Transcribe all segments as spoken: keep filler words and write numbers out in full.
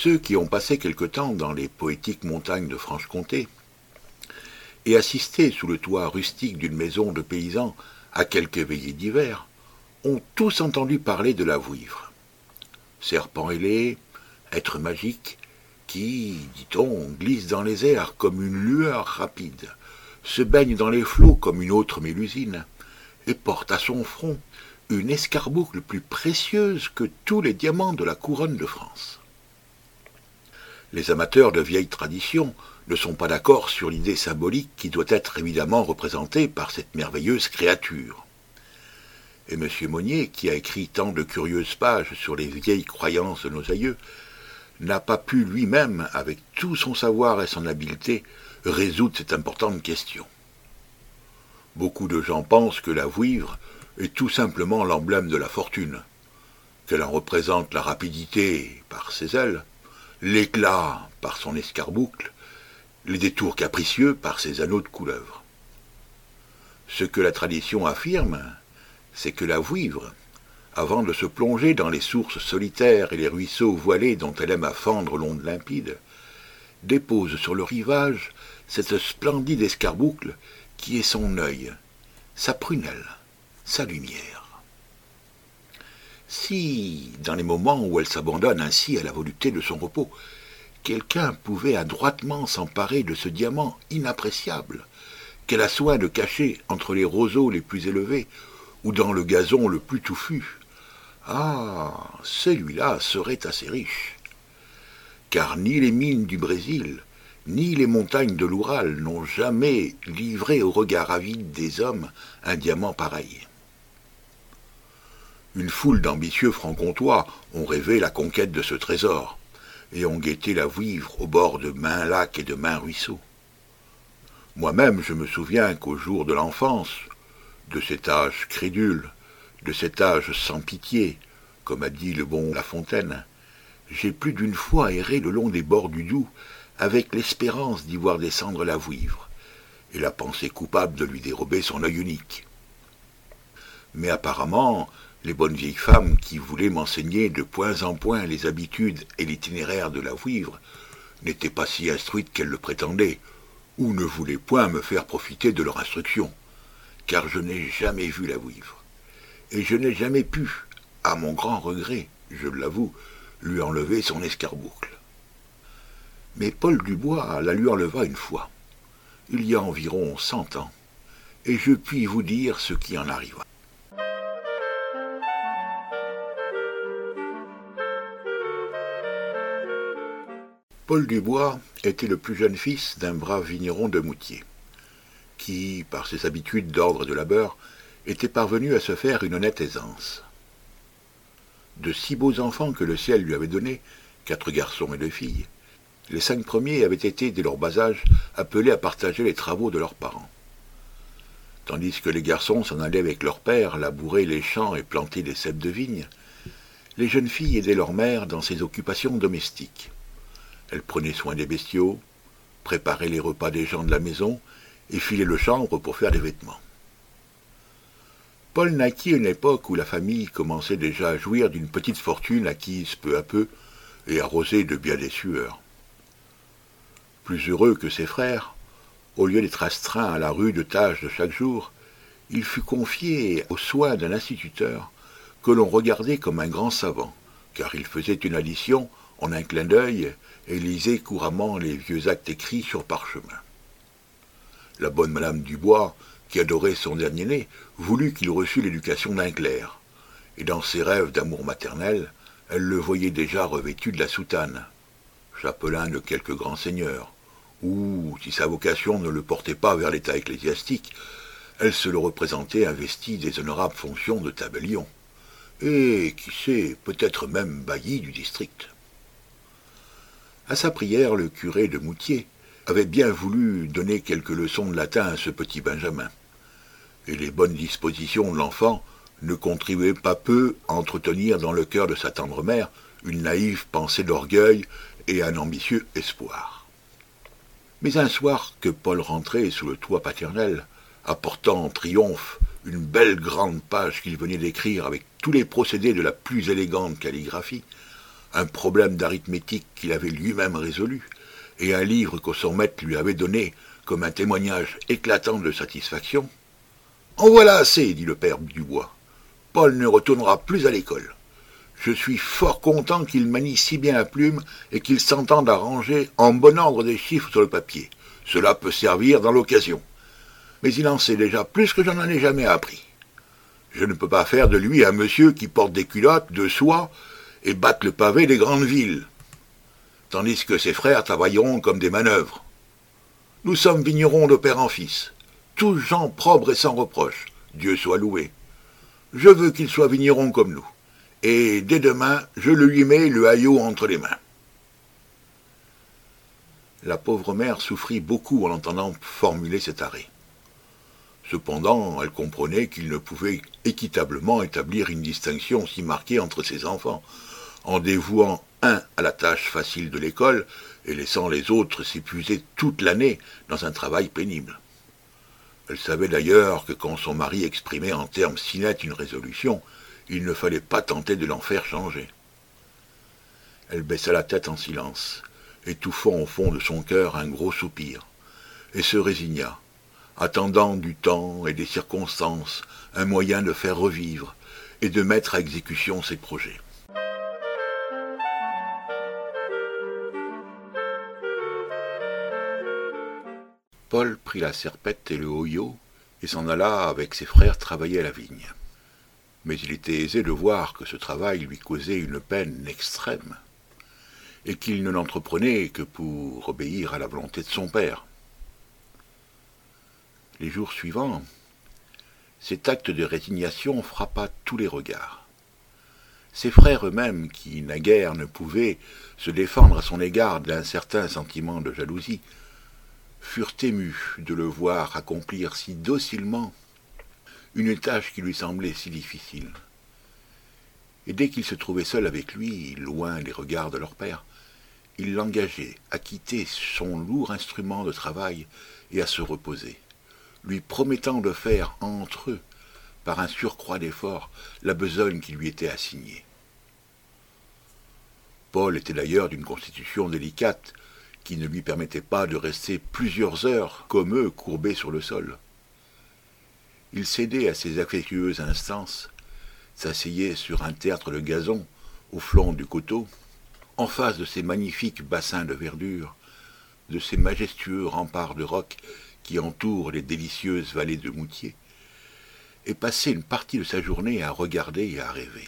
Ceux qui ont passé quelque temps dans les poétiques montagnes de Franche-Comté et assisté sous le toit rustique d'une maison de paysans à quelques veillées d'hiver ont tous entendu parler de la vouivre. Serpent ailé, être magique, qui, dit-on, glisse dans les airs comme une lueur rapide, se baigne dans les flots comme une autre mélusine, et porte à son front une escarboucle plus précieuse que tous les diamants de la couronne de France. Les amateurs de vieilles traditions ne sont pas d'accord sur l'idée symbolique qui doit être évidemment représentée par cette merveilleuse créature. Et M. Monnier, qui a écrit tant de curieuses pages sur les vieilles croyances de nos aïeux, n'a pas pu lui-même, avec tout son savoir et son habileté, résoudre cette importante question. Beaucoup de gens pensent que la vouivre est tout simplement l'emblème de la fortune, qu'elle en représente la rapidité par ses ailes, l'éclat par son escarboucle, les détours capricieux par ses anneaux de couleuvre. Ce que la tradition affirme, c'est que la vouivre, avant de se plonger dans les sources solitaires et les ruisseaux voilés dont elle aime à fendre l'onde limpide, dépose sur le rivage cette splendide escarboucle qui est son œil, sa prunelle, sa lumière. Si, dans les moments où elle s'abandonne ainsi à la volupté de son repos, quelqu'un pouvait adroitement s'emparer de ce diamant inappréciable, qu'elle a soin de cacher entre les roseaux les plus élevés ou dans le gazon le plus touffu, ah, celui-là serait assez riche. Car ni les mines du Brésil, ni les montagnes de l'Oural n'ont jamais livré au regard avide des hommes un diamant pareil. Une foule d'ambitieux francs-comtois ont rêvé la conquête de ce trésor, et ont guetté la vouivre au bord de maints lacs et de maints ruisseaux. Moi-même, je me souviens qu'au jour de l'enfance, de cet âge crédule, de cet âge sans pitié, comme a dit le bon La Fontaine, j'ai plus d'une fois erré le long des bords du Doubs avec l'espérance d'y voir descendre la vouivre, et la pensée coupable de lui dérober son œil unique. Mais apparemment, les bonnes vieilles femmes qui voulaient m'enseigner de point en point les habitudes et l'itinéraire de la vouivre n'étaient pas si instruites qu'elles le prétendaient, ou ne voulaient point me faire profiter de leur instruction, car je n'ai jamais vu la vouivre, et je n'ai jamais pu, à mon grand regret, je l'avoue, lui enlever son escarboucle. Mais Paul Dubois la lui enleva une fois, il y a environ cent ans, et je puis vous dire ce qui en arriva. Paul Dubois était le plus jeune fils d'un brave vigneron de Moutier, qui, par ses habitudes d'ordre et de labeur, était parvenu à se faire une honnête aisance. De si beaux enfants que le ciel lui avait donnés, quatre garçons et deux filles, les cinq premiers avaient été, dès leur bas âge, appelés à partager les travaux de leurs parents. Tandis que les garçons s'en allaient avec leur père labourer les champs et planter des ceps de vigne, les jeunes filles aidaient leur mère dans ses occupations domestiques. Elles prenaient soin des bestiaux, préparaient les repas des gens de la maison et filaient le chanvre pour faire des vêtements. Paul naquit à une époque où la famille commençait déjà à jouir d'une petite fortune acquise peu à peu et arrosée de bien des sueurs. Plus heureux que ses frères, au lieu d'être astreint à la rude tâche de chaque jour, il fut confié aux soins d'un instituteur que l'on regardait comme un grand savant, car il faisait une addition en un clin d'œil et lisait couramment les vieux actes écrits sur parchemin. La bonne madame Dubois, qui adorait son dernier-né, voulut qu'il reçût l'éducation d'un clerc, et dans ses rêves d'amour maternel, elle le voyait déjà revêtu de la soutane, chapelain de quelque grand seigneur, ou, si sa vocation ne le portait pas vers l'état ecclésiastique, elle se le représentait investi des honorables fonctions de tabellion, et, qui sait, peut-être même bailli du district. À sa prière, le curé de Moutier avait bien voulu donner quelques leçons de latin à ce petit Benjamin, et les bonnes dispositions de l'enfant ne contribuaient pas peu à entretenir dans le cœur de sa tendre mère une naïve pensée d'orgueil et un ambitieux espoir. Mais un soir que Paul rentrait sous le toit paternel, apportant en triomphe une belle grande page qu'il venait d'écrire avec tous les procédés de la plus élégante calligraphie, un problème d'arithmétique qu'il avait lui-même résolu, et un livre que son maître lui avait donné comme un témoignage éclatant de satisfaction. « En voilà assez, dit le père Dubois. Paul ne retournera plus à l'école. Je suis fort content qu'il manie si bien la plume et qu'il s'entende à ranger en bon ordre des chiffres sur le papier. Cela peut servir dans l'occasion. Mais il en sait déjà plus que je n'en ai jamais appris. Je ne peux pas faire de lui un monsieur qui porte des culottes de soie et batte le pavé des grandes villes, tandis que ses frères travailleront comme des manœuvres. Nous sommes vignerons de père en fils, tous gens propres et sans reproche, Dieu soit loué. Je veux qu'il soit vigneron comme nous, et dès demain, je le lui mets le haillot entre les mains. » La pauvre mère souffrit beaucoup en entendant formuler cet arrêt. Cependant, elle comprenait qu'il ne pouvait équitablement établir une distinction si marquée entre ses enfants, en dévouant un à la tâche facile de l'école et laissant les autres s'épuiser toute l'année dans un travail pénible. Elle savait d'ailleurs que quand son mari exprimait en termes si nets une résolution, il ne fallait pas tenter de l'en faire changer. Elle baissa la tête en silence, étouffant au fond de son cœur un gros soupir, et se résigna, attendant du temps et des circonstances un moyen de faire revivre et de mettre à exécution ses projets. Paul prit la serpette et le hoyau et s'en alla avec ses frères travailler à la vigne. Mais il était aisé de voir que ce travail lui causait une peine extrême, et qu'il ne l'entreprenait que pour obéir à la volonté de son père. Les jours suivants, cet acte de résignation frappa tous les regards. Ses frères eux-mêmes, qui naguère ne pouvaient se défendre à son égard d'un certain sentiment de jalousie, furent émus de le voir accomplir si docilement une tâche qui lui semblait si difficile. Et dès qu'il se trouvait seul avec lui, loin des regards de leur père, il l'engageait à quitter son lourd instrument de travail et à se reposer, lui promettant de faire entre eux, par un surcroît d'effort, la besogne qui lui était assignée. Paul était d'ailleurs d'une constitution délicate, qui ne lui permettait pas de rester plusieurs heures comme eux courbés sur le sol. Il cédait à ses affectueuses instances, s'asseyait sur un tertre de gazon au flanc du coteau, en face de ces magnifiques bassins de verdure, de ces majestueux remparts de rocs qui entourent les délicieuses vallées de Moutier, et passait une partie de sa journée à regarder et à rêver.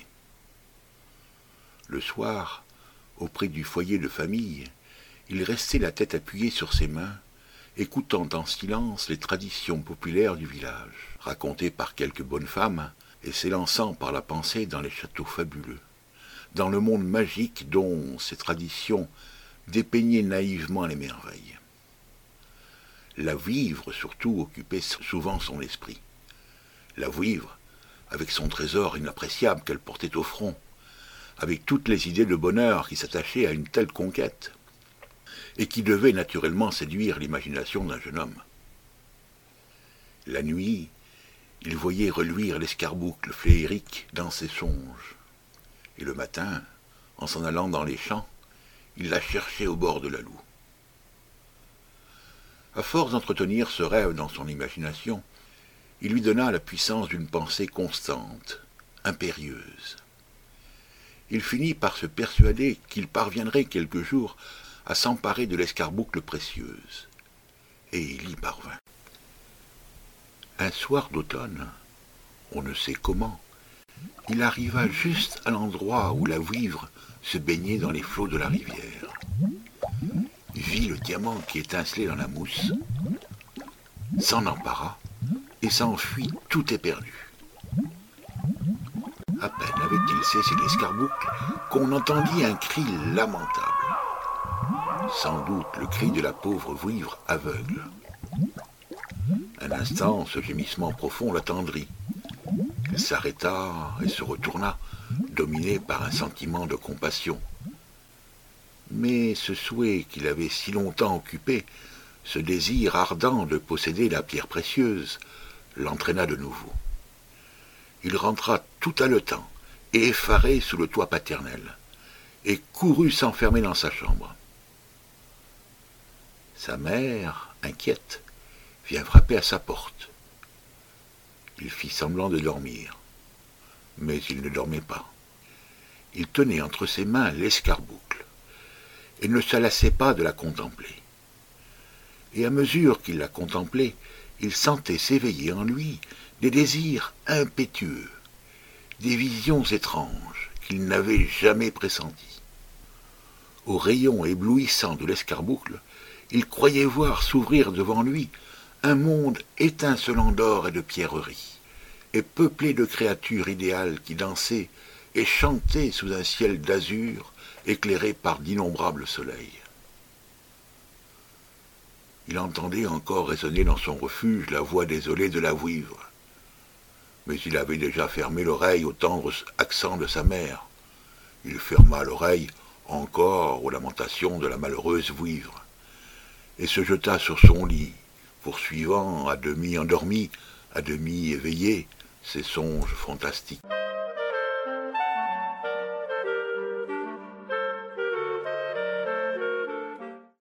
Le soir, auprès du foyer de famille, il restait la tête appuyée sur ses mains, écoutant en silence les traditions populaires du village, racontées par quelques bonnes femmes, et s'élançant par la pensée dans les châteaux fabuleux, dans le monde magique dont ces traditions dépeignaient naïvement les merveilles. La vouivre, surtout, occupait souvent son esprit. La vouivre, avec son trésor inappréciable qu'elle portait au front, avec toutes les idées de bonheur qui s'attachaient à une telle conquête, et qui devait naturellement séduire l'imagination d'un jeune homme. La nuit, il voyait reluire l'escarboucle féerique dans ses songes, et le matin, en s'en allant dans les champs, il la cherchait au bord de la Loue. À force d'entretenir ce rêve dans son imagination, il lui donna la puissance d'une pensée constante, impérieuse. Il finit par se persuader qu'il parviendrait quelque jour à s'emparer de l'escarboucle précieuse. Et il y parvint. Un soir d'automne, on ne sait comment, il arriva juste à l'endroit où la vouivre se baignait dans les flots de la rivière. Vit le diamant qui étincelait dans la mousse, s'en empara et s'enfuit tout éperdu. À peine avait-il cessé l'escarboucle qu'on entendit un cri lamentable. Sans doute le cri de la pauvre vouivre aveugle. Un instant, ce gémissement profond l'attendrit. Elle s'arrêta et se retourna, dominée par un sentiment de compassion. Mais ce souhait qui l'avait si longtemps occupé, ce désir ardent de posséder la pierre précieuse, l'entraîna de nouveau. Il rentra tout haletant et effaré sous le toit paternel, et courut s'enfermer dans sa chambre. Sa mère, inquiète, vient frapper à sa porte. Il fit semblant de dormir, mais il ne dormait pas. Il tenait entre ses mains l'escarboucle et ne se lassait pas de la contempler. Et à mesure qu'il la contemplait, il sentait s'éveiller en lui des désirs impétueux, des visions étranges qu'il n'avait jamais pressenties. Aux rayons éblouissants de l'escarboucle, il croyait voir s'ouvrir devant lui un monde étincelant d'or et de pierreries, et peuplé de créatures idéales qui dansaient et chantaient sous un ciel d'azur éclairé par d'innombrables soleils. Il entendait encore résonner dans son refuge la voix désolée de la vouivre, mais il avait déjà fermé l'oreille aux tendres accents de sa mère. Il ferma l'oreille encore aux lamentations de la malheureuse vouivre, et se jeta sur son lit, poursuivant, à demi endormi, à demi éveillé, ses songes fantastiques.